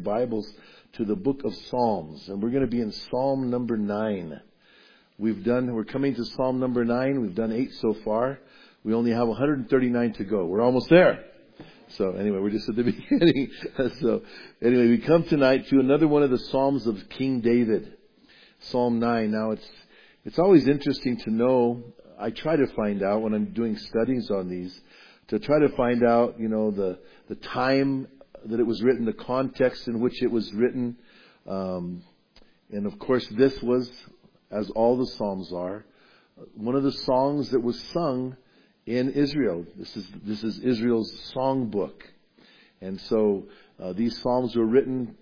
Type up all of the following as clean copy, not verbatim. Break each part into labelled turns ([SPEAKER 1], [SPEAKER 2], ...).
[SPEAKER 1] Bibles to the book of Psalms. And we're going to be in Psalm number 9. We're coming to Psalm number 9. We've done 8 so far. We only have 139 to go. We're almost there. So anyway, we're just at the beginning. So anyway, we come tonight to another one of the Psalms of King David. Psalm 9. Now it's always interesting to know. I try to find out when I'm doing studies on these, to try to find out, the time that it was written, the context in which it was written. And of course, this was, as all the Psalms are, one of the songs that was sung in Israel. This is Israel's songbook. And so these Psalms were written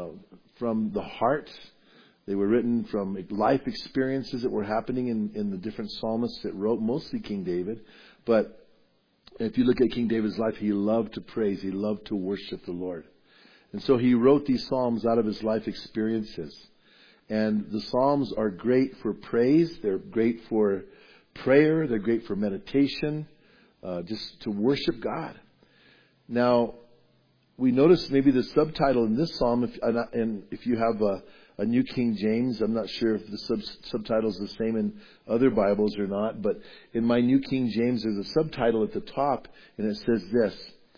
[SPEAKER 1] from the heart. They were written from life experiences that were happening in the different psalmists that wrote, mostly King David. But if you look at King David's life, he loved to praise. He loved to worship the Lord. And so he wrote these Psalms out of his life experiences. And the Psalms are great for praise. They're great for prayer. They're great for meditation, just to worship God. Now, we notice maybe the subtitle in this Psalm, if you have a New King James, I'm not sure if the subtitle is the same in other Bibles or not, but in my New King James, there's a subtitle at the top, and it says this,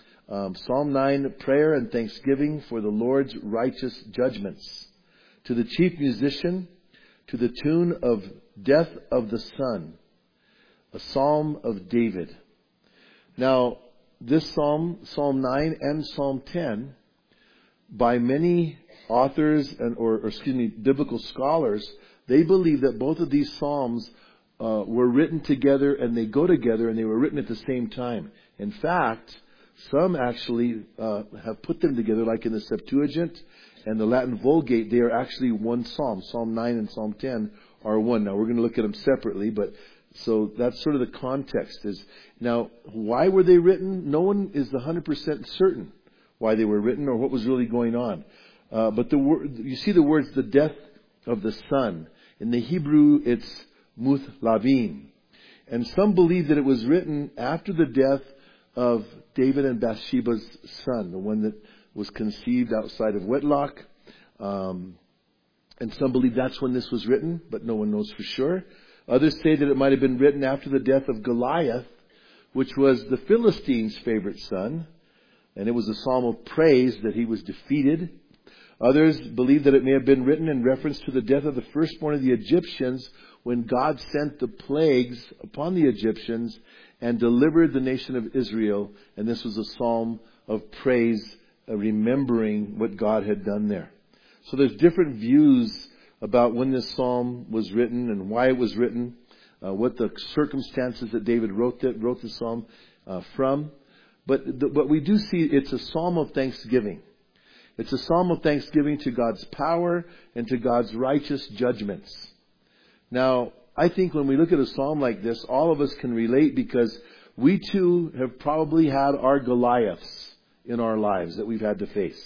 [SPEAKER 1] Psalm 9, Prayer and Thanksgiving for the Lord's Righteous Judgments. To the chief musician, to the tune of Death of the Sun, a Psalm of David. Now, this Psalm, Psalm 9 and Psalm 10, by many authors biblical scholars, they believe that both of these Psalms were written together, and they go together, and they were written at the same time. In fact, some actually have put them together, like in the Septuagint and the Latin Vulgate. They are actually one Psalm. Psalm 9 and Psalm 10 are one. Now, we're going to look at them separately, but so that's sort of the context. Now, why were they written? No one is 100% certain why they were written or what was really going on. But you see the words, the death of the sun. In the Hebrew, it's Muth Lavim. And some believe that it was written after the death of David and Bathsheba's son, the one that was conceived outside of wedlock. And some believe that's when this was written, but no one knows for sure. Others say that it might have been written after the death of Goliath, which was the Philistines' favorite son. And it was a psalm of praise that he was defeated. Others believe that it may have been written in reference to the death of the firstborn of the Egyptians when God sent the plagues upon the Egyptians and delivered the nation of Israel. And this was a psalm of praise, remembering what God had done there. So there's different views about when this psalm was written and why it was written, what the circumstances that David wrote the psalm from. But we do see it's a psalm of thanksgiving. It's a psalm of thanksgiving to God's power and to God's righteous judgments. Now, I think when we look at a psalm like this, all of us can relate because we too have probably had our Goliaths in our lives that we've had to face.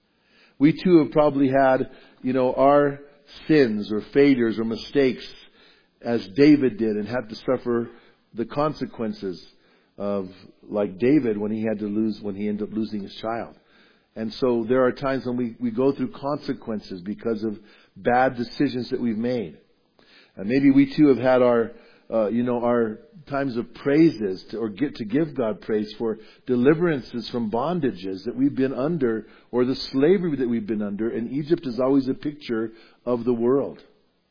[SPEAKER 1] We too have probably had, our sins or failures or mistakes as David did and had to suffer the consequences of, like David when he ended up losing his child. And so there are times when we go through consequences because of bad decisions that we've made. And maybe we too have had our times of praises to give God praise for deliverances from bondages that we've been under or the slavery that we've been under. And Egypt is always a picture of the world.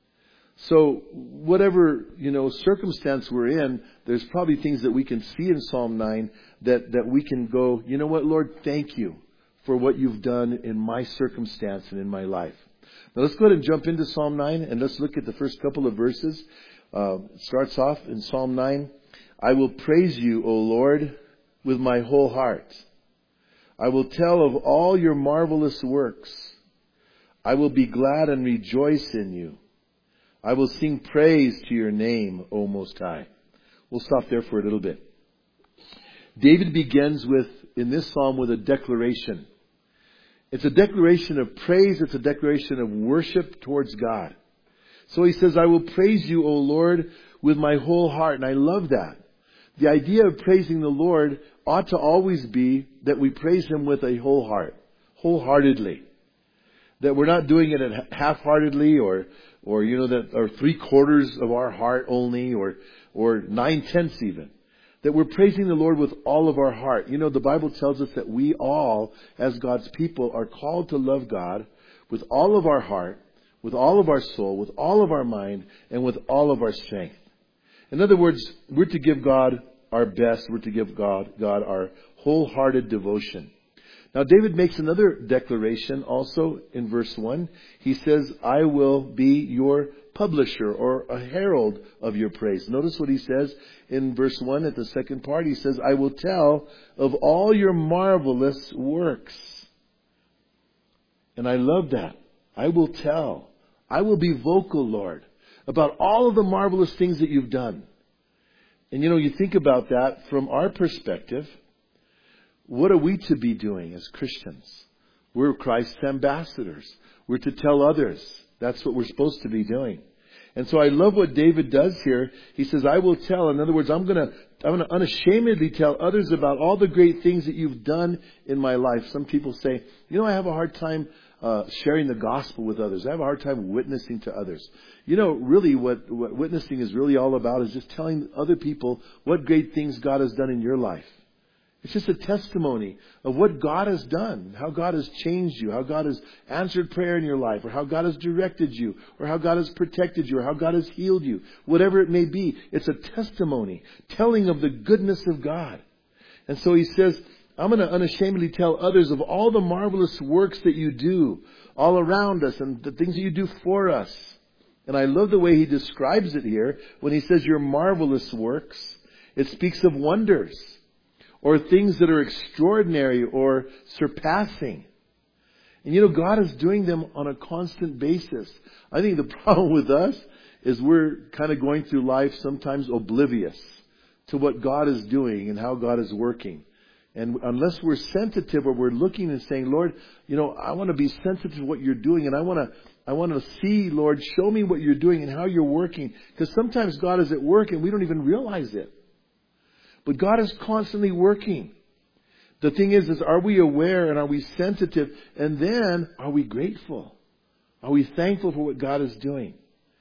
[SPEAKER 1] So whatever, circumstance we're in, there's probably things that we can see in Psalm 9 that we can go, you know what, Lord, thank you for what you've done in my circumstance and in my life. Now let's go ahead and jump into Psalm 9 and let's look at the first couple of verses. It starts off in Psalm 9. I will praise you, O Lord, with my whole heart. I will tell of all your marvelous works. I will be glad and rejoice in you. I will sing praise to your name, O Most High. We'll stop there for a little bit. David begins in this psalm with a declaration. It's a declaration of praise. It's a declaration of worship towards God. So he says, I will praise you, O Lord, with my whole heart. And I love that. The idea of praising the Lord ought to always be that we praise Him with a whole heart, wholeheartedly. That we're not doing it half-heartedly or that are 3/4 of our heart only or 9/10 even. That we're praising the Lord with all of our heart. The Bible tells us that we all, as God's people, are called to love God with all of our heart, with all of our soul, with all of our mind, and with all of our strength. In other words, we're to give God our best. We're to give God our wholehearted devotion. Now, David makes another declaration also in verse 1. He says, I will be your publisher or a herald of your praise. Notice what he says in verse 1 at the second part. He says, I will tell of all your marvelous works. And I love that. I will tell. I will be vocal, Lord, about all of the marvelous things that you've done. And you think about that from our perspective. What are we to be doing as Christians? We're Christ's ambassadors. We're to tell others. That's what we're supposed to be doing. And so I love what David does here. He says, I will tell. In other words, I'm going to unashamedly tell others about all the great things that you've done in my life. Some people say, I have a hard time sharing the gospel with others. I have a hard time witnessing to others. Really what witnessing is really all about is just telling other people what great things God has done in your life. It's just a testimony of what God has done, how God has changed you, how God has answered prayer in your life, or how God has directed you, or how God has protected you, or how God has healed you. Whatever it may be, it's a testimony, telling of the goodness of God. And so he says, I'm going to unashamedly tell others of all the marvelous works that you do all around us and the things that you do for us. And I love the way he describes it here when he says your marvelous works. It speaks of wonders or things that are extraordinary or surpassing. And God is doing them on a constant basis. I think the problem with us is we're kind of going through life sometimes oblivious to what God is doing and how God is working. And unless we're sensitive or we're looking and saying, Lord, I want to be sensitive to what you're doing, and I want to see, Lord, show me what you're doing and how you're working. Because sometimes God is at work and we don't even realize it. But God is constantly working. The thing is are we aware and are we sensitive? And then are we grateful? Are we thankful for what God is doing?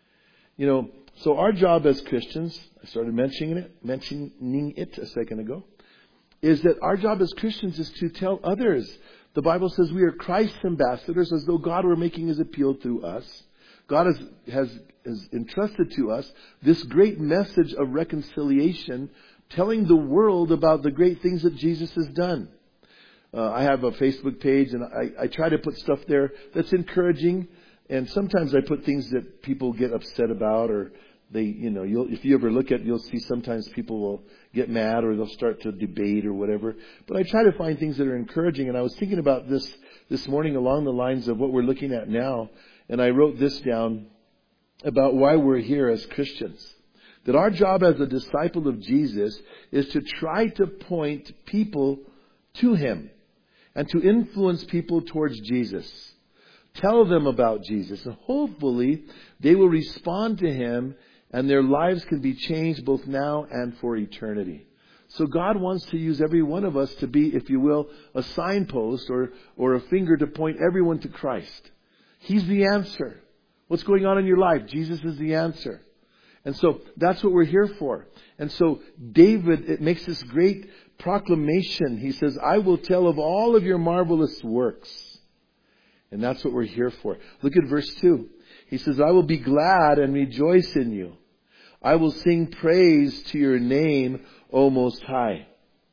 [SPEAKER 1] So our job as Christians, I started mentioning it a second ago, is that our job as Christians is to tell others. The Bible says we are Christ's ambassadors, as though God were making his appeal through us. God has entrusted to us this great message of reconciliation, telling the world about the great things that Jesus has done. I have a Facebook page, and I try to put stuff there that's encouraging. And sometimes I put things that people get upset about, or if you ever look at it, you'll see sometimes people will get mad or they'll start to debate or whatever. But I try to find things that are encouraging. And I was thinking about this morning along the lines of what we're looking at now. And I wrote this down about why we're here as Christians. That our job as a disciple of Jesus is to try to point people to him and to influence people towards Jesus. Tell them about Jesus, and hopefully they will respond to him and their lives can be changed both now and for eternity. So God wants to use every one of us to be, if you will, a signpost or a finger to point everyone to Christ. He's the answer. What's going on in your life? Jesus is the answer. And so that's what we're here for. And so David, it makes this great proclamation. He says, I will tell of all of your marvelous works. And that's what we're here for. Look at verse 2. He says, I will be glad and rejoice in you. I will sing praise to your name, O Most High.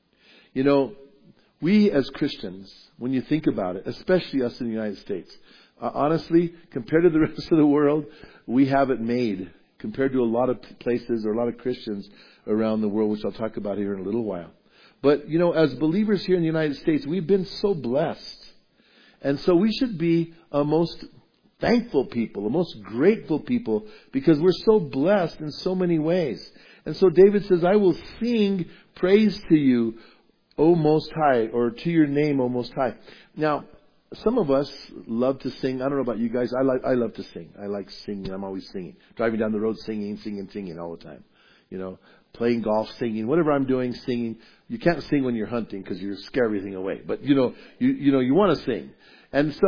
[SPEAKER 1] We as Christians, when you think about it, especially us in the United States, honestly, compared to the rest of the world, we have it made. Compared to a lot of places or a lot of Christians around the world, which I'll talk about here in a little while. But, as believers here in the United States, we've been so blessed. And so we should be a most thankful people, a most grateful people, because we're so blessed in so many ways. And so David says, I will sing praise to you, O Most High, or to your name, O Most High. Now, some of us love to sing. I don't know about you guys. I love to sing. I like singing. I'm always singing. Driving down the road singing all the time. Playing golf, singing. Whatever I'm doing, singing. You can't sing when you're hunting because you scare everything away. But, you want to sing. And so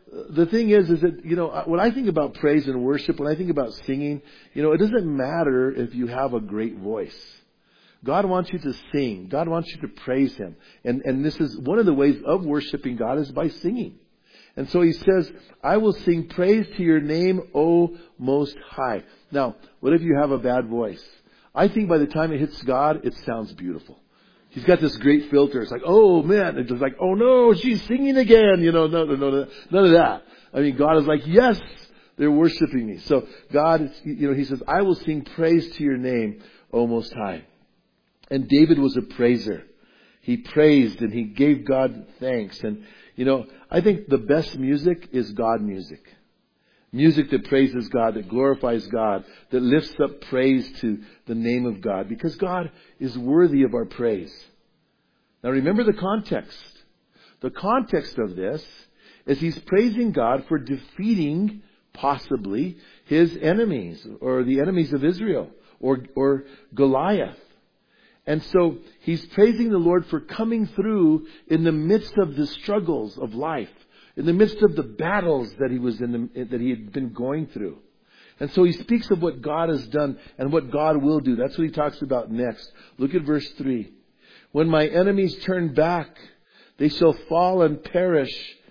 [SPEAKER 1] the thing is that, when I think about praise and worship, when I think about singing, it doesn't matter if you have a great voice. God wants you to sing. God wants you to praise Him. And this is one of the ways of worshiping God is by singing. And so He says, I will sing praise to your name, O Most High. Now, what if you have a bad voice? I think by the time it hits God, it sounds beautiful. He's got this great filter. It's like, oh man. It's just like, oh no, she's singing again. No, none of that. I mean, God is like, yes, they're worshiping me. So God, He says, I will sing praise to your name, O Most High. And David was a praiser. He praised and he gave God thanks. And, I think the best music is God music. Music that praises God, that glorifies God, that lifts up praise to the name of God. Because God is worthy of our praise. Now remember the context. The context of this is He's praising God for defeating, possibly, His enemies, or the enemies of Israel, or Goliath. And so He's praising the Lord for coming through in the midst of the struggles of life, in the midst of the battles that he had been going through. And so He speaks of what God has done and what God will do. That's what He talks about next. Look at verse 3. When my enemies turn back, they shall fall and perish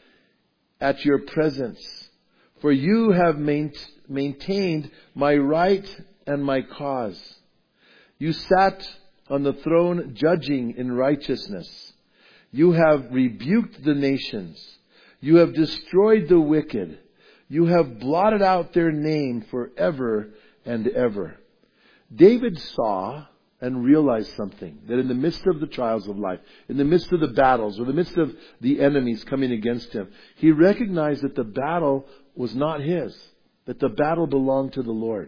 [SPEAKER 1] at your presence. For you have maintained my right and my cause. You sat on the throne judging in righteousness. You have rebuked the nations. You have destroyed the wicked. You have blotted out their name forever and ever. David saw and realized something, that in the midst of the trials of life, in the midst of the battles, or the midst of the enemies coming against him, he recognized that the battle was not his, that the battle belonged to the Lord.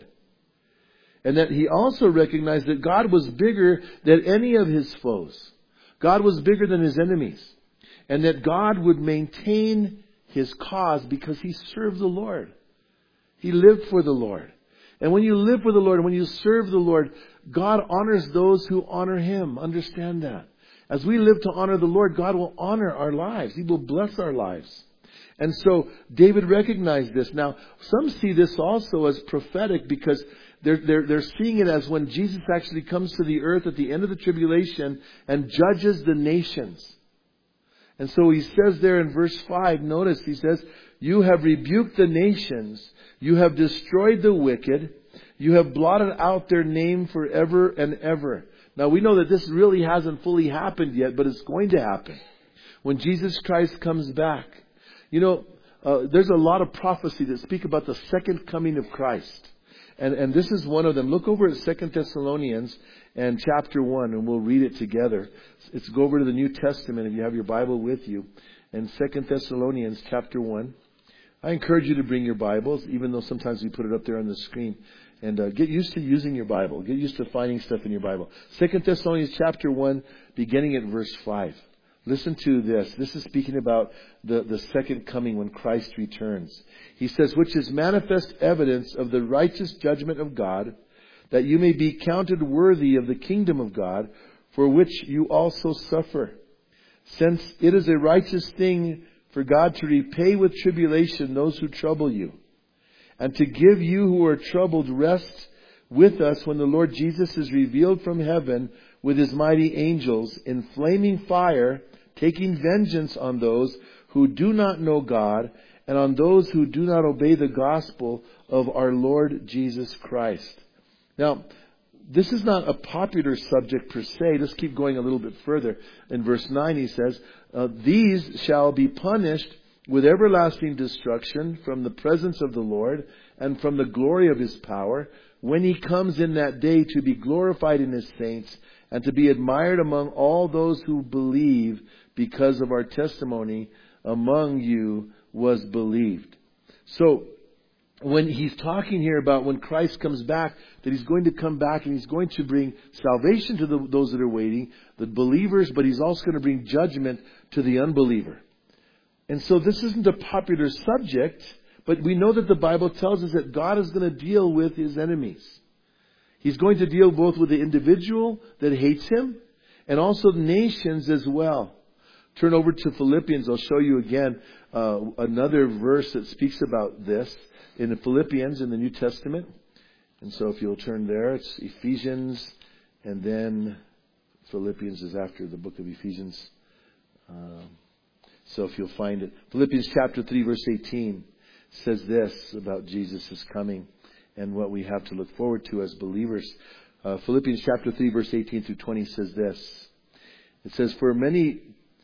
[SPEAKER 1] And that he also recognized that God was bigger than any of his foes. God was bigger than his enemies. And that God would maintain his cause because he served the Lord. He lived for the Lord. And when you live for the Lord, when you serve the Lord, God honors those who honor Him. Understand that. As we live to honor the Lord, God will honor our lives. He will bless our lives. And so David recognized this. Now, some see this also as prophetic because they're seeing it as when Jesus actually comes to the earth at the end of the tribulation and judges the nations. And so he says there in verse 5, notice he says, you have rebuked the nations. You have destroyed the wicked. You have blotted out their name forever and ever. Now we know that this really hasn't fully happened yet, but it's going to happen. When Jesus Christ comes back. There's a lot of prophecy that speak about the second coming of Christ. And this is one of them. Look over at 2 Thessalonians and chapter 1, and we'll read it together. Let's go over to the New Testament if you have your Bible with you. And 2 Thessalonians chapter 1. I encourage you to bring your Bibles, even though sometimes we put it up there on the screen. And get used to using your Bible. Get used to finding stuff in your Bible. 2 Thessalonians chapter 1, beginning at verse 5. Listen to this. This is speaking about the second coming when Christ returns. He says, which is manifest evidence of the righteous judgment of God, that you may be counted worthy of the kingdom of God, for which you also suffer. Since it is a righteous thing for God to repay with tribulation those who trouble you, and to give you who are troubled rest with us when the Lord Jesus is revealed from heaven with His mighty angels in flaming fire, taking vengeance on those who do not know God and on those who do not obey the gospel of our Lord Jesus Christ. Now, this is not a popular subject per se. Let's keep going a little bit further. In verse 9 he says, these shall be punished with everlasting destruction from the presence of the Lord and from the glory of His power, when He comes in that day to be glorified in His saints and to be admired among all those who believe, because of our testimony among you was believed. So, when he's talking here about when Christ comes back, that He's going to come back and He's going to bring salvation to those that are waiting, the believers, but He's also going to bring judgment to the unbeliever. And so this isn't a popular subject, but we know that the Bible tells us that God is going to deal with His enemies. He's going to deal both with the individual that hates Him and also nations as well. turn over to Philippians, I'll show you again another verse that speaks about this in the Philippians in the New Testament. And so if you'll turn there, it's Ephesians, and then Philippians is after the book of Ephesians. So if you'll find it. Philippians chapter 3 verse 18 says this about Jesus' coming and what we have to look forward to as believers. Philippians chapter 3 verse 18 through 20 says this. It says, For many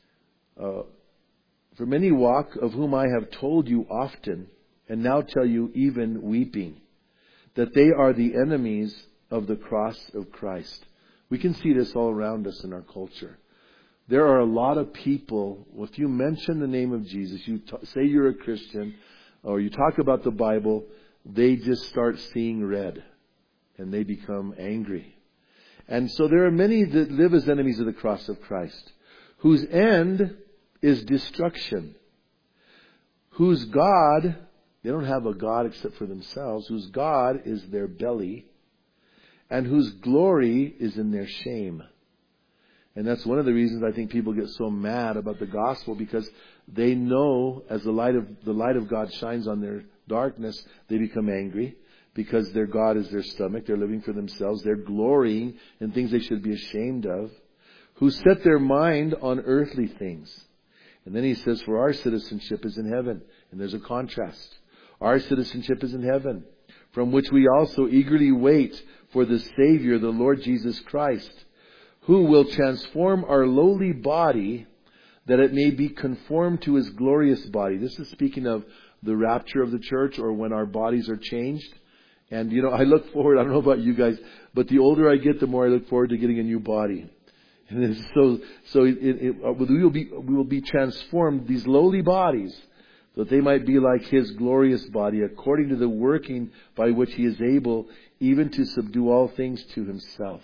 [SPEAKER 1] walk, of whom I have told you often, and now tell you even weeping, that they are the enemies of the cross of Christ. We can see this all around us in our culture. There are a lot of people, if you mention the name of Jesus, you say you're a Christian, or you talk about the Bible, they just start seeing red, and they become angry. And so there are many that live as enemies of the cross of Christ, whose end is destruction, whose God, they don't have a God except for themselves, whose God is their belly, and whose glory is in their shame. And that's one of the reasons I think people get so mad about the gospel, because they know as the light of God shines on their darkness, they become angry because their God is their stomach. They're living for themselves. They're glorying in things they should be ashamed of, who set their mind on earthly things. And then he says, for our citizenship is in heaven. And there's a contrast. Our citizenship is in heaven, from which we also eagerly wait for the Savior, the Lord Jesus Christ, who will transform our lowly body that it may be conformed to His glorious body. This is speaking of the rapture of the church, or when our bodies are changed. And, I look forward, I don't know about you guys, but the older I get, the more I look forward to getting a new body. And we will be transformed, these lowly bodies, that they might be like His glorious body, according to the working by which He is able even to subdue all things to Himself.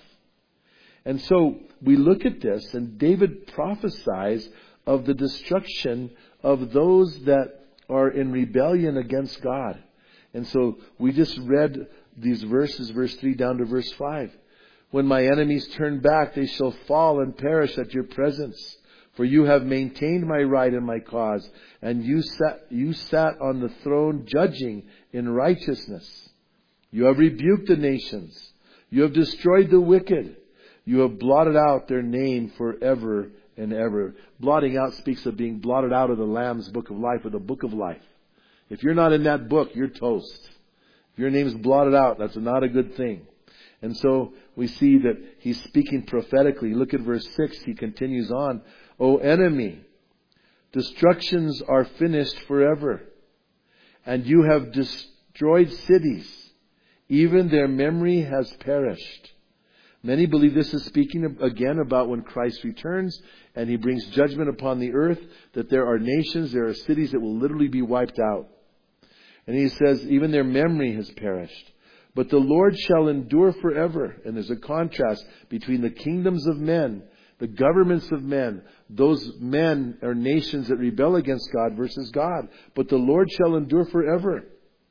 [SPEAKER 1] And so we look at this, and David prophesies of the destruction of those that are in rebellion against God. And so we just read these verses, verse 3 down to verse 5. When my enemies turn back, they shall fall and perish at your presence. For you have maintained my right and my cause, and you sat on the throne judging in righteousness. You have rebuked the nations. You have destroyed the wicked. You have blotted out their name forever and ever. Blotting out speaks of being blotted out of the Lamb's book of life, or the book of life. If you're not in that book, you're toast. If your name's blotted out, that's not a good thing. And so we see that he's speaking prophetically. Look at verse 6. He continues on. O enemy, destructions are finished forever, and you have destroyed cities. Even their memory has perished. Many believe this is speaking again about when Christ returns and He brings judgment upon the earth, that there are nations, there are cities that will literally be wiped out. And he says, even their memory has perished. But the Lord shall endure forever. And there's a contrast between the kingdoms of men, the governments of men, those men or nations that rebel against God versus God. But the Lord shall endure forever.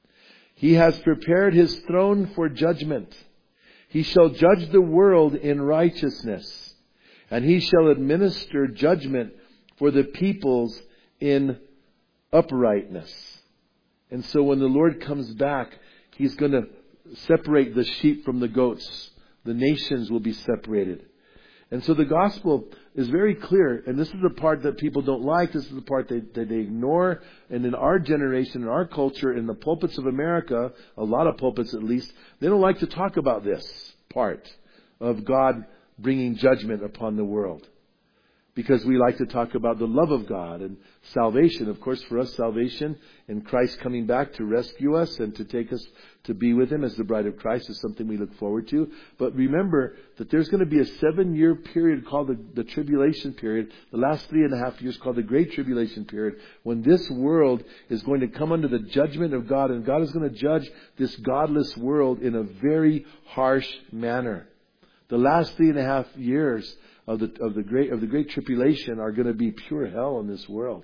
[SPEAKER 1] He has prepared His throne for judgment. He shall judge the world in righteousness, and He shall administer judgment for the peoples in uprightness. And so when the Lord comes back, He's going to separate the sheep from the goats. The nations will be separated. And so the gospel is very clear. And this is the part that people don't like. This is the part that they ignore. And in our generation, in our culture, in the pulpits of America, a lot of pulpits at least, they don't like to talk about this part of God bringing judgment upon the world. Because we like to talk about the love of God and salvation. Of course, for us, salvation and Christ coming back to rescue us and to take us to be with Him as the bride of Christ is something we look forward to. But remember that there's going to be a 7-year period called the tribulation period. The last 3.5 years called the Great Tribulation period, when this world is going to come under the judgment of God. And God is going to judge this godless world in a very harsh manner. The last 3.5 years of the great tribulation are going to be pure hell in this world.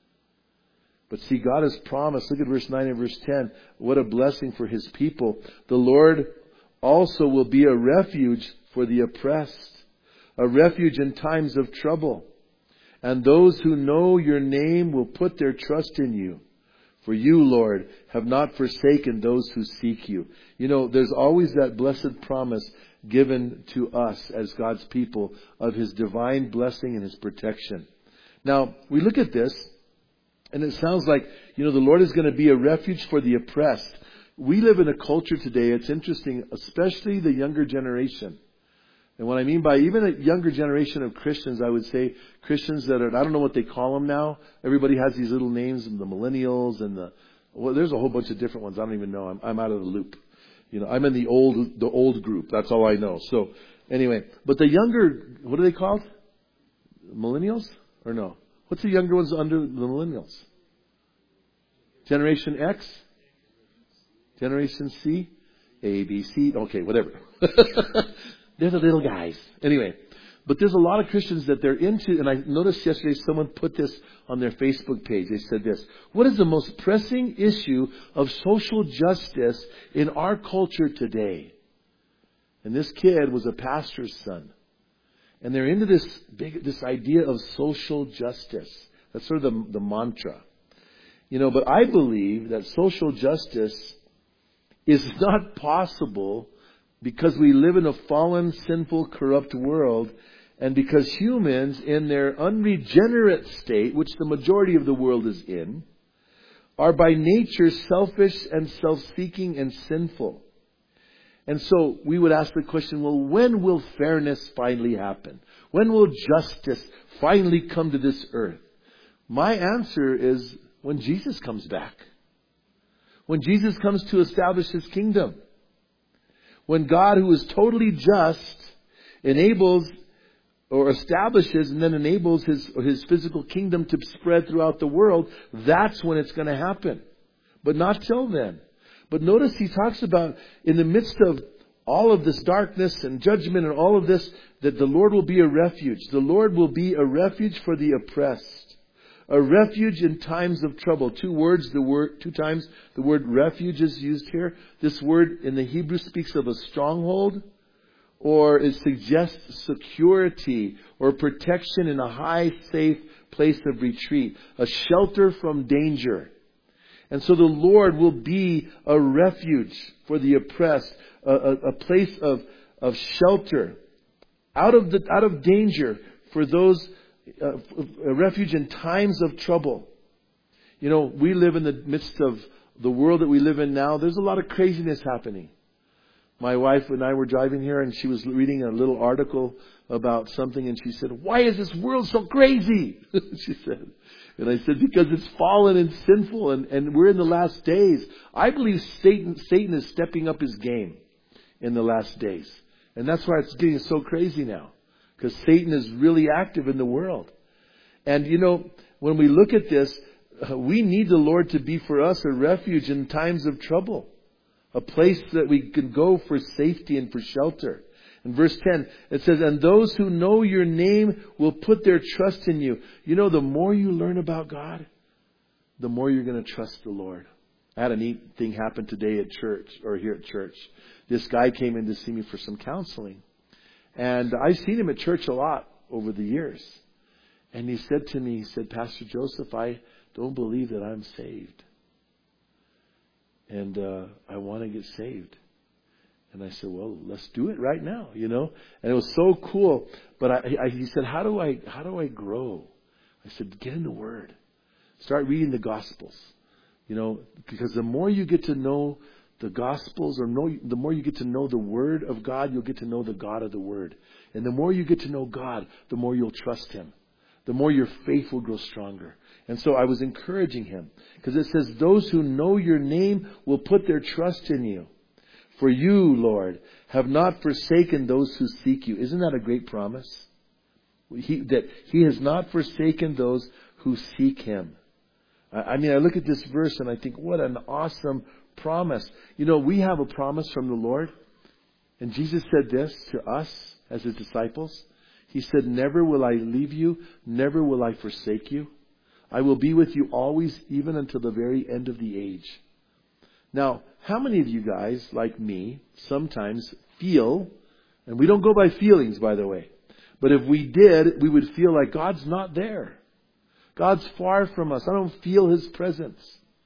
[SPEAKER 1] But see, God has promised. Look at verse 9 and verse 10. What a blessing for His people. The Lord also will be a refuge for the oppressed, a refuge in times of trouble. And those who know your name will put their trust in you. For you, Lord, have not forsaken those who seek you. You know, there's always that blessed promise given to us as God's people of His divine blessing and His protection. Now, we look at this, and it sounds like, you know, the Lord is going to be a refuge for the oppressed. We live in a culture today, it's interesting, especially the younger generation. And what I mean by even a younger generation of Christians, I would say Christians that are, I don't know what they call them now. Everybody has these little names, the millennials and there's a whole bunch of different ones. I don't even know. I'm out of the loop. You know, I'm in the old group. That's all I know. So anyway, but the younger, what are they called? Millennials or no? What's the younger ones under the millennials? Generation X? Generation C? A, B, C? Okay, whatever. They're the little guys. Anyway, but there's a lot of Christians that they're into, and I noticed yesterday someone put this on their Facebook page. They said this: what is the most pressing issue of social justice in our culture today? And this kid was a pastor's son. And they're into this idea of social justice. That's sort of the mantra. You know, but I believe that social justice is not possible because we live in a fallen, sinful, corrupt world, and because humans in their unregenerate state, which the majority of the world is in, are by nature selfish and self-seeking and sinful. And so we would ask the question, well, when will fairness finally happen? When will justice finally come to this earth? My answer is when Jesus comes back. When Jesus comes to establish His kingdom. When God, who is totally just, enables or establishes and then enables His physical kingdom to spread throughout the world, that's when it's going to happen. But not till then. But notice He talks about in the midst of all of this darkness and judgment and all of this, that the Lord will be a refuge. The Lord will be a refuge for the oppressed. A refuge in times of trouble. Two times the word refuge is used here. This word in the Hebrew speaks of a stronghold, or it suggests security or protection in a high, safe place of retreat. A shelter from danger. And so the Lord will be a refuge for the oppressed, a place of shelter, out of danger for those, a refuge in times of trouble. You know, we live in the midst of the world that we live in now. There's a lot of craziness happening. My wife and I were driving here, and she was reading a little article about something, and she said, "Why is this world so crazy?" She said. And I said, because it's fallen and sinful, and we're in the last days. I believe Satan is stepping up his game in the last days. And that's why it's getting so crazy now. Because Satan is really active in the world. And you know, when we look at this, we need the Lord to be for us a refuge in times of trouble. A place that we can go for safety and for shelter. In verse 10, it says, and those who know your name will put their trust in you. You know, the more you learn about God, the more you're going to trust the Lord. I had a neat thing happen today at church, or here at church. This guy came in to see me for some counseling. And I've seen him at church a lot over the years. And he said to me, he said, Pastor Joseph, I don't believe that I'm saved. And I want to get saved. And I said, well, let's do it right now, you know. And it was so cool. But he said, how do I grow? I said, get in the Word. Start reading the Gospels. You know, because the more you get to know the Gospels, the more you get to know the Word of God, you'll get to know the God of the Word. And the more you get to know God, the more you'll trust Him. The more your faith will grow stronger. And so I was encouraging him. Because it says, those who know your name will put their trust in you. For you, Lord, have not forsaken those who seek you. Isn't that a great promise? That He has not forsaken those who seek Him. I mean, I look at this verse and I think, what an awesome promise. You know, we have a promise from the Lord. And Jesus said this to us as His disciples. He said, never will I leave you, never will I forsake you. I will be with you always, even until the very end of the age. Now, how many of you guys, like me, sometimes feel, and we don't go by feelings, by the way, But if we did, we would feel like God's not there. God's far from us. I don't feel His presence.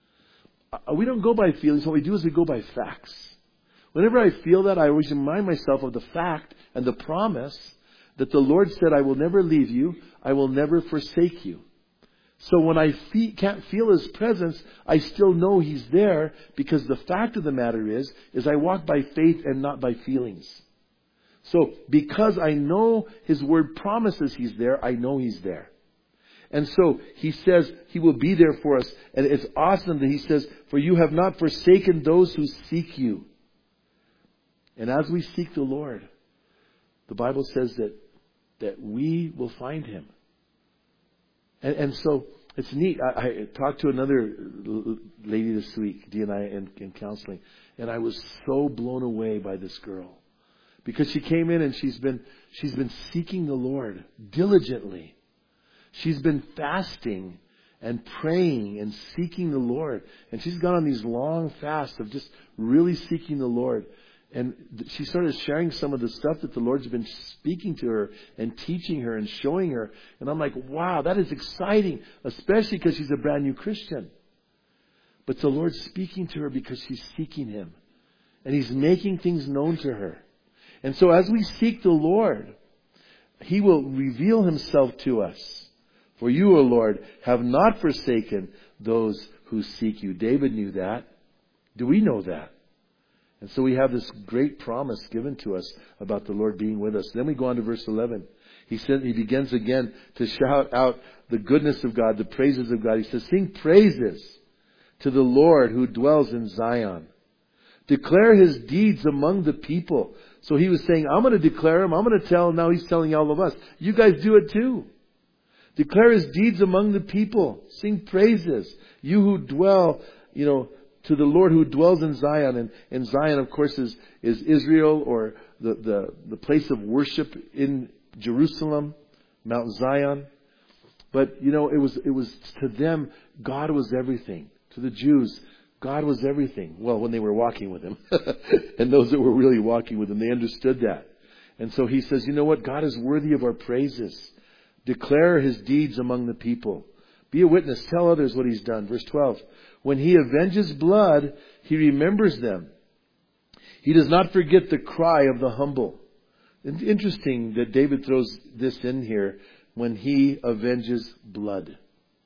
[SPEAKER 1] We don't go by feelings. What we do is we go by facts. Whenever I feel that, I always remind myself of the fact and the promise that the Lord said, I will never leave you. I will never forsake you. So when I can't feel His presence, I still know He's there, because the fact of the matter is I walk by faith and not by feelings. So because I know His Word promises He's there, I know He's there. And so He says He will be there for us. And it's awesome that He says, for you have not forsaken those who seek you. And as we seek the Lord, the Bible says that we will find Him. And so it's neat. I talked to another lady this week, Dee and I, in counseling, and I was so blown away by this girl, because she came in and she's been seeking the Lord diligently. She's been fasting and praying and seeking the Lord, and she's gone on these long fasts of just really seeking the Lord. And she started sharing some of the stuff that the Lord's been speaking to her and teaching her and showing her. And I'm like, wow, that is exciting, especially because she's a brand new Christian. But the Lord's speaking to her because she's seeking Him. And He's making things known to her. And so as we seek the Lord, He will reveal Himself to us. For you, O Lord, have not forsaken those who seek you. David knew that. Do we know that? And so we have this great promise given to us about the Lord being with us. Then we go on to verse 11. He begins again to shout out the goodness of God, the praises of God. He says, sing praises to the Lord who dwells in Zion. Declare His deeds among the people. So He was saying, I'm going to declare Him. I'm going to tell. Now He's telling all of us, you guys do it too. Declare His deeds among the people. Sing praises. You who dwell, to the Lord who dwells in Zion. And Zion, of course, is Israel, or the place of worship in Jerusalem, Mount Zion. But, it was to them, God was everything. To the Jews, God was everything. Well, when they were walking with Him. And those that were really walking with Him, they understood that. And so He says, you know what? God is worthy of our praises. Declare His deeds among the people. Be a witness. Tell others what He's done. Verse 12. When He avenges blood, He remembers them. He does not forget the cry of the humble. It's interesting that David throws this in here, when He avenges blood.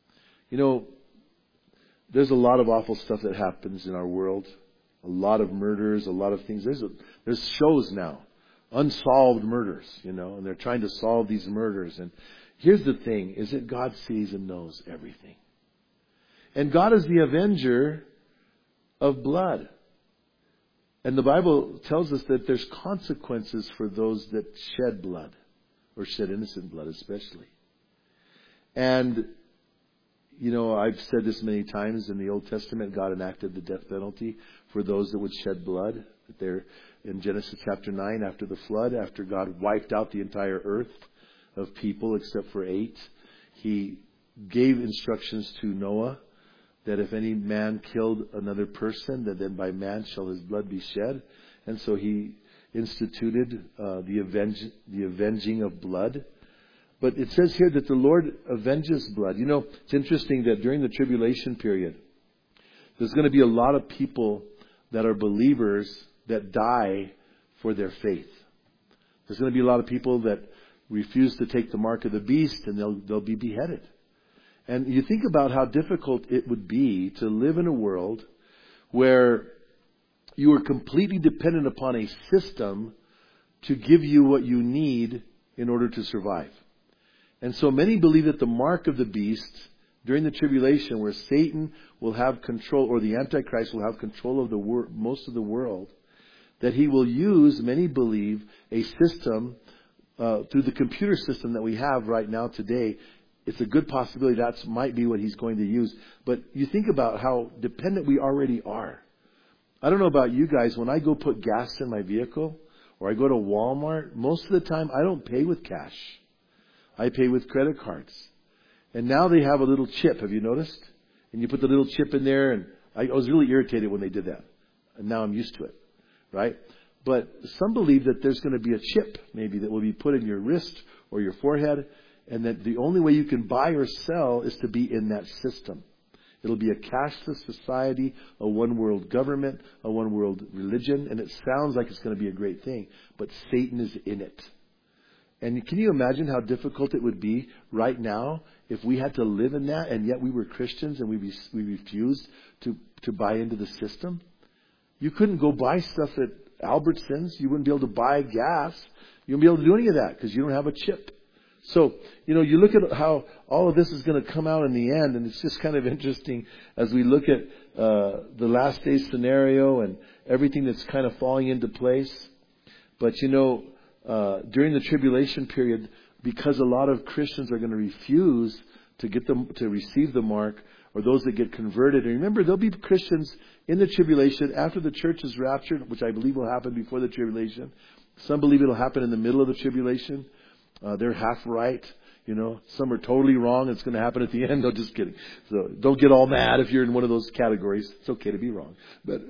[SPEAKER 1] There's a lot of awful stuff that happens in our world. A lot of murders, a lot of things. There's shows now. Unsolved murders, and they're trying to solve these murders. And here's the thing, is that God sees and knows everything. And God is the avenger of blood. And the Bible tells us that there's consequences for those that shed blood, or shed innocent blood especially. And, I've said this many times, in the Old Testament, God enacted the death penalty for those that would shed blood. There, in Genesis chapter 9, after the flood, after God wiped out the entire earth of people except for 8, He gave instructions to Noah that if any man killed another person, that then by man shall his blood be shed. And so He instituted the avenging of blood. But it says here that the Lord avenges blood. It's interesting that during the tribulation period, there's going to be a lot of people that are believers that die for their faith. There's going to be a lot of people that refuse to take the mark of the beast, and they'll be beheaded. And you think about how difficult it would be to live in a world where you are completely dependent upon a system to give you what you need in order to survive. And so many believe that the mark of the beast during the tribulation, where Satan will have control, or the Antichrist will have control of most of the world, that he will use, many believe, a system through the computer system that we have right now today. It's a good possibility that might be what he's going to use. But you think about how dependent we already are. I don't know about you guys, when I go put gas in my vehicle, or I go to Walmart, most of the time I don't pay with cash. I pay with credit cards. And now they have a little chip, have you noticed? And you put the little chip in there, and I was really irritated when they did that. And now I'm used to it, right? But some believe that there's going to be a chip maybe that will be put in your wrist or your forehead, and that the only way you can buy or sell is to be in that system. It'll be a cashless society, a one world government, a one world religion, and it sounds like it's going to be a great thing, but Satan is in it. And can you imagine how difficult it would be right now if we had to live in that, and yet we were Christians and we refused to buy into the system? You couldn't go buy stuff at Albertsons. You wouldn't be able to buy gas. You wouldn't be able to do any of that because you don't have a chip. So, you look at how all of this is going to come out in the end, and it's just kind of interesting as we look at the last day scenario and everything that's kind of falling into place. But, during the tribulation period, because a lot of Christians are going to refuse to receive the mark, or those that get converted. And remember, there'll be Christians in the tribulation after the church is raptured, which I believe will happen before the tribulation. Some believe it'll happen in the middle of the tribulation. They're half right. Some are totally wrong. It's going to happen at the end. No, just kidding. So don't get all mad if you're in one of those categories. It's okay to be wrong. But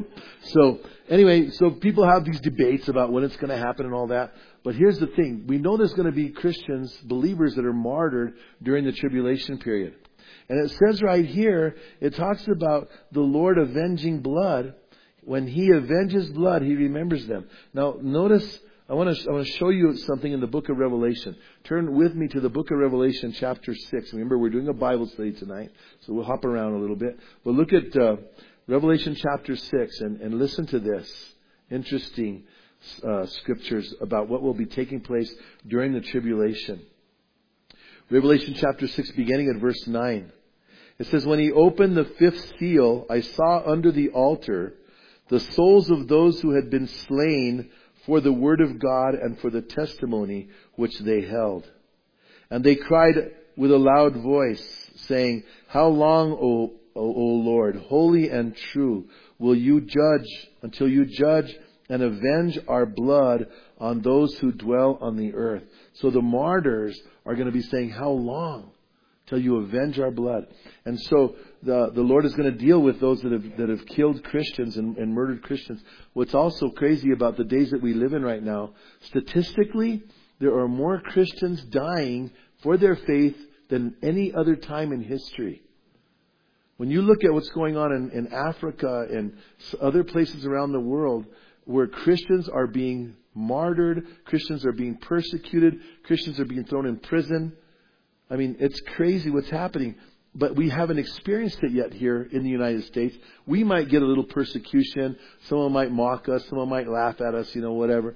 [SPEAKER 1] so people have these debates about when it's going to happen and all that. But here's the thing. We know there's going to be Christians, believers that are martyred during the tribulation period. And it says right here, it talks about the Lord avenging blood. When He avenges blood, He remembers them. Now, notice, I want to show you something in the book of Revelation. Turn with me to the book of Revelation, chapter 6. Remember, we're doing a Bible study tonight, so we'll hop around a little bit. But look at Revelation chapter 6 and listen to this interesting scriptures about what will be taking place during the tribulation. Revelation chapter 6, beginning at verse 9. It says, "When He opened the fifth seal, I saw under the altar the souls of those who had been slain for the word of God and for the testimony which they held. And they cried with a loud voice, saying, How long, O Lord, holy and true, will you judge until you judge and avenge our blood on those who dwell on the earth?" So the martyrs are going to be saying, how long till you avenge our blood? And so the Lord is going to deal with those that have killed Christians and murdered Christians. What's also crazy about the days that we live in right now, statistically, there are more Christians dying for their faith than any other time in history. When you look at what's going on in Africa and other places around the world where Christians are being martyred, Christians are being persecuted, Christians are being thrown in prison. I mean, it's crazy what's happening. But we haven't experienced it yet here in the United States. We might get a little persecution. Someone might mock us. Someone might laugh at us, whatever.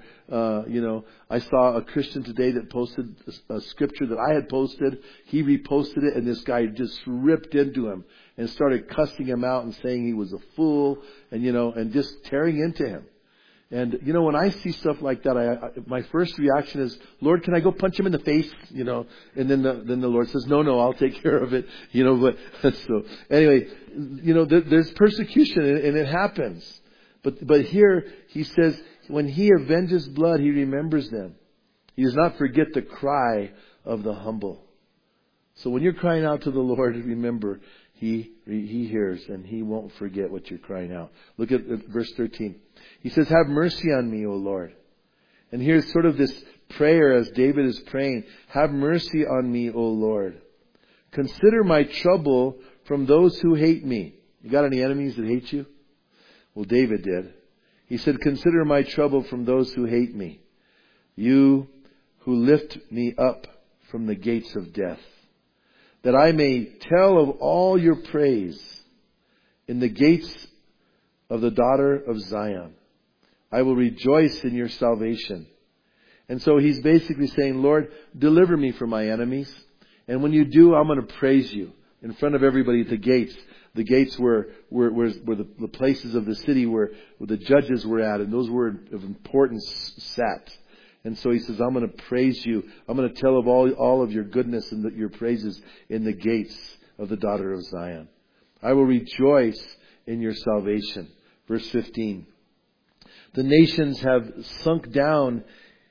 [SPEAKER 1] I saw a Christian today that posted a scripture that I had posted. He reposted it, and this guy just ripped into him and started cussing him out and saying he was a fool and just tearing into him. And, when I see stuff like that, my first reaction is, Lord, can I go punch him in the face? And then the Lord says, no, I'll take care of it. But so anyway, there's persecution and it happens. But here he says, when He avenges blood, He remembers them. He does not forget the cry of the humble. So when you're crying out to the Lord, remember, He hears and He won't forget what you're crying out. Look at verse 13. He says, have mercy on me, O Lord. And here's sort of this prayer as David is praying. Have mercy on me, O Lord. Consider my trouble from those who hate me. You got any enemies that hate you? Well, David did. He said, consider my trouble from those who hate me. You who lift me up from the gates of death, that I may tell of all your praise in the gates of the daughter of Zion. I will rejoice in your salvation. And so he's basically saying, Lord, deliver me from my enemies. And when you do, I'm going to praise you in front of everybody at the gates. The gates were the places of the city where the judges were at, and those were of importance sat. And so he says, I'm going to praise you. I'm going to tell of all of your goodness and your praises in the gates of the daughter of Zion. I will rejoice in your salvation. Verse 15. The nations have sunk down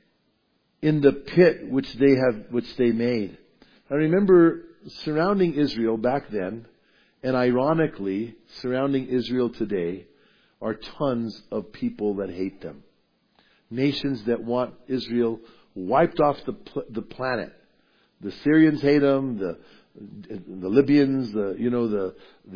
[SPEAKER 1] in the pit which they made. I remember surrounding Israel back then, and ironically, surrounding Israel today are tons of people that hate them. nations that want Israel wiped off the planet. The Syrians hate them. The Libyans, the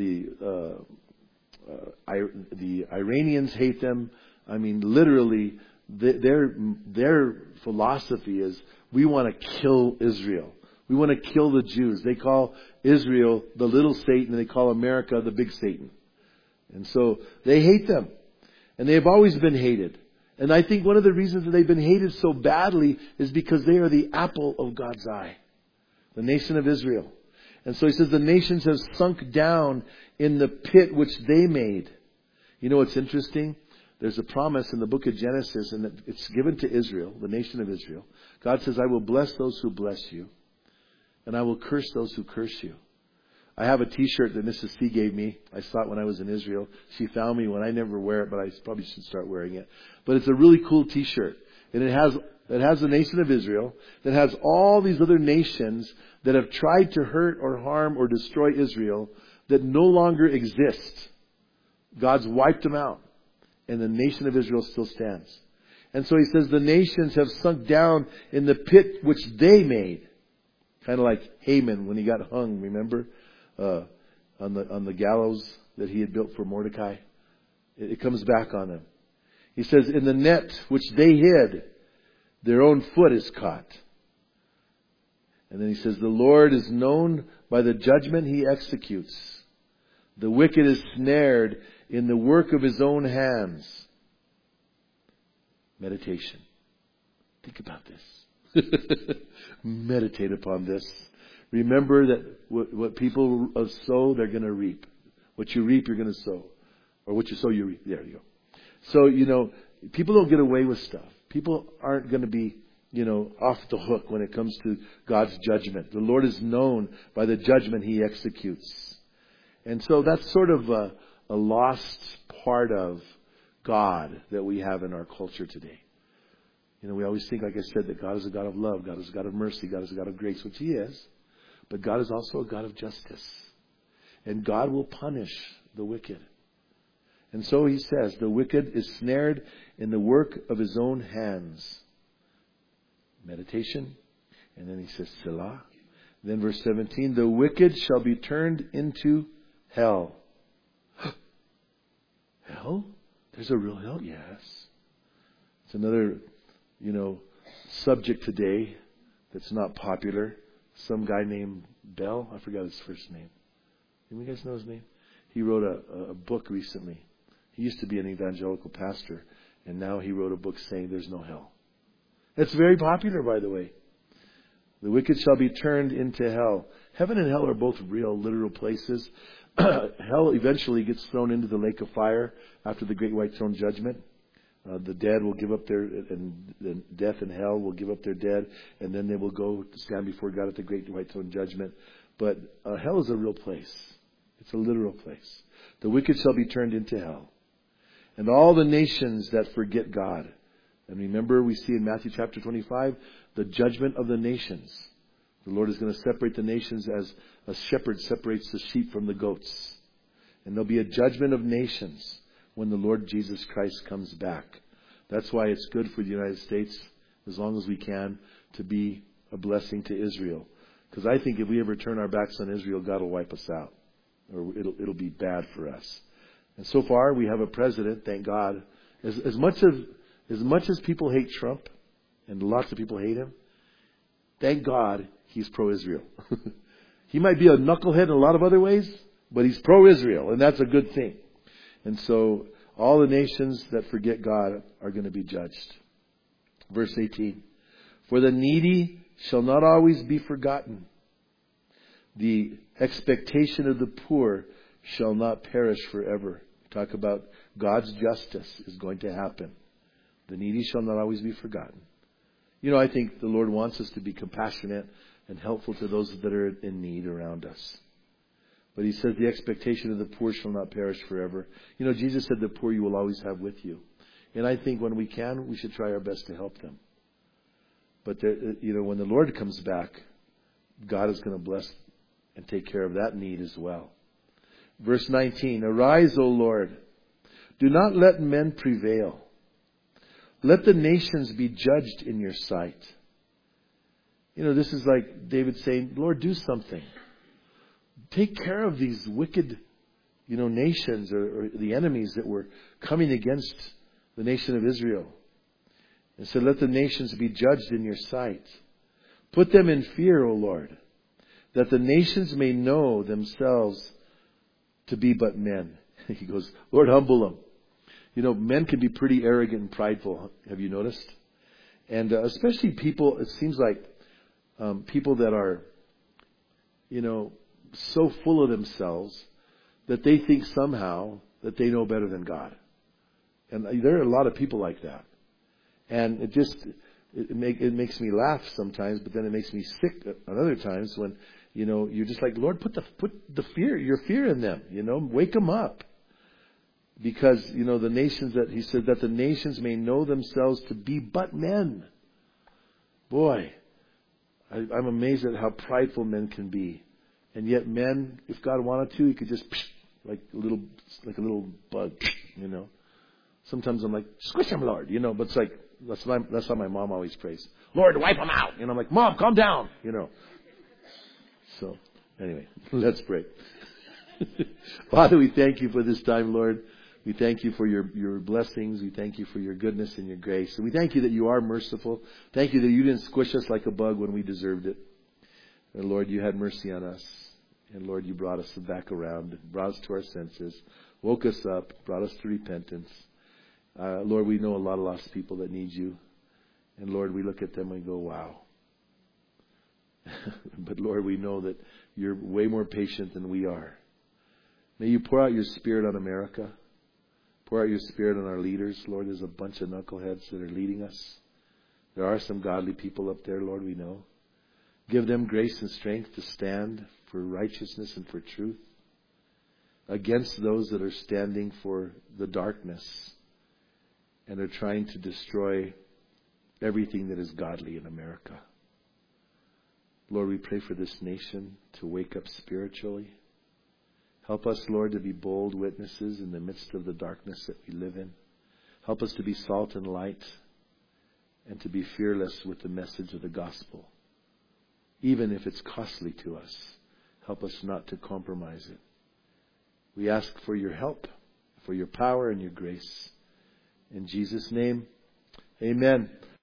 [SPEAKER 1] Iranians hate them. I mean, literally, their philosophy is we want to kill Israel. We want to kill the Jews. They call Israel the little Satan, and they call America the big Satan. And so they hate them. And they have always been hated. And I think one of the reasons that they've been hated so badly is because they are the apple of God's eye. The nation of Israel. And so he says the nations have sunk down in the pit which they made. You know what's interesting? There's a promise in the book of Genesis, and it's given to Israel, the nation of Israel. God says, I will bless those who bless you, and I will curse those who curse you. I have a t-shirt that Mrs. C gave me. I saw it when I was in Israel. She found me when I never wear it, but I probably should start wearing it. But it's a really cool t-shirt. And it has the nation of Israel that has all these other nations that have tried to hurt or harm or destroy Israel that no longer exist. God's wiped them out. And the nation of Israel still stands. And so he says the nations have sunk down in the pit which they made. Kind of like Haman when he got hung, remember? On the gallows that he had built for Mordecai. It comes back on him. He says, in the net which they hid, their own foot is caught. And then he says, the Lord is known by the judgment he executes. The wicked is snared in the work of his own hands. Meditation. Think about this. Meditate upon this. Remember that what people sow, they're going to reap. What you reap, you're going to sow. Or what you sow, you reap. There you go. So, people don't get away with stuff. People aren't going to be, off the hook when it comes to God's judgment. The Lord is known by the judgment he executes. And so that's sort of a lost part of God that we have in our culture today. We always think, like I said, that God is a God of love. God is a God of mercy. God is a God of grace, which he is. But God is also a God of justice. And God will punish the wicked. And so he says, the wicked is snared in the work of his own hands. Meditation. And then he says, Selah. Then verse 17, the wicked shall be turned into hell. Hell? There's a real hell? Yes. It's another, subject today that's not popular. Some guy named Bell, I forgot his first name. You guys know his name? He wrote a book recently. He used to be an evangelical pastor, and now he wrote a book saying there's no hell. It's very popular, by the way. The wicked shall be turned into hell. Heaven and hell are both real, literal places. Hell eventually gets thrown into the lake of fire after the great white throne judgment. The dead will give up and death and hell will give up their dead, and then they will go to stand before God at the great white throne judgment. But hell is a real place. It's a literal place. The wicked shall be turned into hell. And all the nations that forget God. And remember, we see in Matthew chapter 25, the judgment of the nations. The Lord is going to separate the nations as a shepherd separates the sheep from the goats. And there'll be a judgment of nations when the Lord Jesus Christ comes back. That's why it's good for the United States, as long as we can, to be a blessing to Israel. Because I think if we ever turn our backs on Israel, God will wipe us out. Or it'll be bad for us. And so far, we have a president, thank God. As much as people hate Trump, and lots of people hate him, thank God he's pro-Israel. He might be a knucklehead in a lot of other ways, but he's pro-Israel, and that's a good thing. And so all the nations that forget God are going to be judged. Verse 18. For the needy shall not always be forgotten. The expectation of the poor shall not perish forever. Talk about God's justice is going to happen. The needy shall not always be forgotten. I think the Lord wants us to be compassionate and helpful to those that are in need around us. But he says the expectation of the poor shall not perish forever. Jesus said the poor you will always have with you. And I think when we can, we should try our best to help them. But when the Lord comes back, God is going to bless and take care of that need as well. Verse 19, arise, O Lord. Do not let men prevail. Let the nations be judged in your sight. This is like David saying, Lord, do something. Take care of these wicked, nations or the enemies that were coming against the nation of Israel. And said, let the nations be judged in your sight. Put them in fear, O Lord, that the nations may know themselves to be but men. He goes, Lord, humble them. Men can be pretty arrogant and prideful. Have you noticed? And especially people, it seems like people that are, so full of themselves that they think somehow that they know better than God. And there are a lot of people like that. And it makes me laugh sometimes, but then it makes me sick at other times when, you're just like, Lord, put your fear in them, wake them up. Because, the nations he said that the nations may know themselves to be but men. Boy, I'm amazed at how prideful men can be. And yet men, if God wanted to, He could just, like a little bug, Sometimes I'm like, squish him, Lord, but it's like, that's how my mom always prays. Lord, wipe them out. I'm like, Mom, calm down, So, anyway, let's pray. Father, we thank you for this time, Lord. We thank you for your blessings. We thank you for your goodness and your grace. And we thank you that you are merciful. Thank you that you didn't squish us like a bug when we deserved it. And Lord, you had mercy on us. And Lord, you brought us back around, brought us to our senses, woke us up, brought us to repentance. Lord, we know a lot of lost people that need you. And Lord, we look at them and go, wow. But Lord, we know that you're way more patient than we are. May you pour out your Spirit on America. Pour out your Spirit on our leaders. Lord, there's a bunch of knuckleheads that are leading us. There are some godly people up there, Lord, we know. Give them grace and strength to stand for righteousness and for truth against those that are standing for the darkness and are trying to destroy everything that is godly in America. Lord, we pray for this nation to wake up spiritually. Help us, Lord, to be bold witnesses in the midst of the darkness that we live in. Help us to be salt and light and to be fearless with the message of the gospel. Even if it's costly to us, help us not to compromise it. We ask for your help, for your power and your grace. In Jesus' name, amen.